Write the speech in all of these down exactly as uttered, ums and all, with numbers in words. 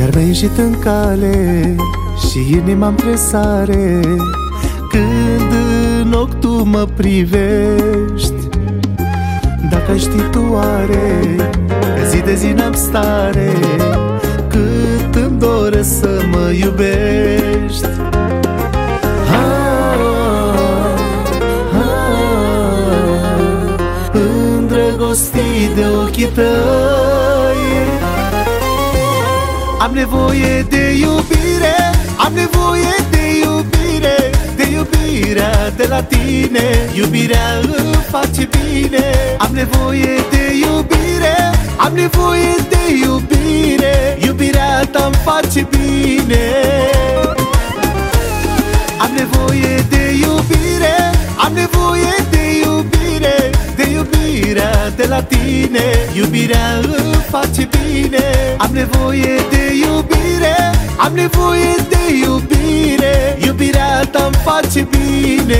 Iar mi-a ieșit în cale și inima-mi presare când în ochi tu mă privești. Dacă ai ști tu oare că zi de zi n-am stare, cât îmi doresc să mă iubești. Îndrăgostit de ochii tăi, am nevoie de iubire, am nevoie de iubire, de iubirea de la tine. Iubirea îmi face bine. Am nevoie de iubire, am nevoie de iubire, iubirea ta-mi face bine. Am nevoie de iubire, am nevoie de iubire, de iubirea de la tine. Iubirea îmi face bine. Am nevoie de iubire, am nevoie de iubire, iubirea ta-mi face bine.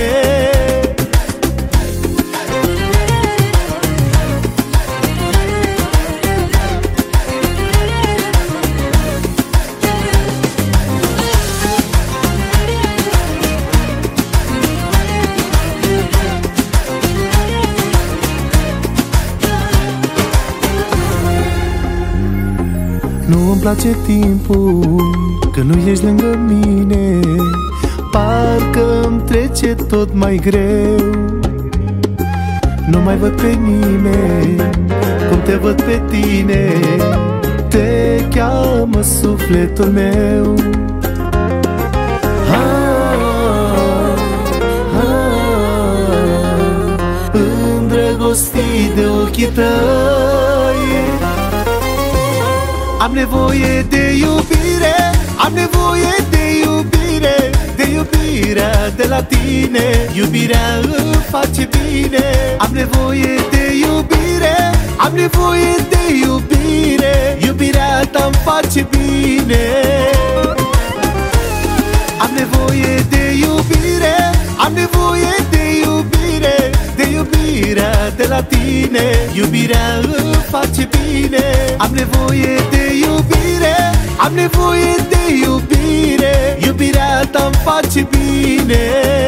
Nu îmi place timpul când nu ești lângă mine, parcă-mi trece tot mai greu. Nu mai văd pe nimeni cum te văd pe tine, te cheamă sufletul meu. Ah, ah, îndrăgostit de ochii tăi, am nevoie de iubire, am nevoie de iubire, de iubirea de la tine. Iubirea îmi face bine. Am nevoie de iubire, am nevoie de iubire, iubirea ta-mi face bine. Am nevoie de iubire, am nevoie de iubire, de iubirea de la tine. Iubirea îmi face bine. Am nevoie de iubire, am nevoie de iubire, iubirea ta-mi face bine.